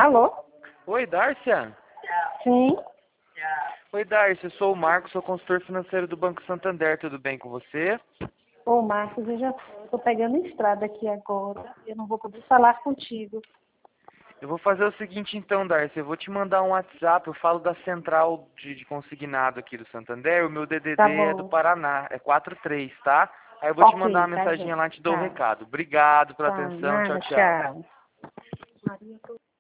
Alô? Oi, Dárcia? Sim. Oi, Dárcia, eu sou o Marcos, sou consultor financeiro do Banco Santander, tudo bem com você? Ô, Marcos, eu já estou pegando estrada aqui agora. Eu não vou poder falar contigo. Eu vou fazer o seguinte então, Dárcia, eu vou te mandar um WhatsApp, eu falo da central de consignado aqui do Santander, o meu Tá DDD é do bom. Paraná, é 43, tá? Aí eu vou te mandar Ok, uma tá mensaginha bom. lá e te dou o Tá. recado. Obrigado pela Tá, atenção, tchau, nada, tchau. tchau. Maria,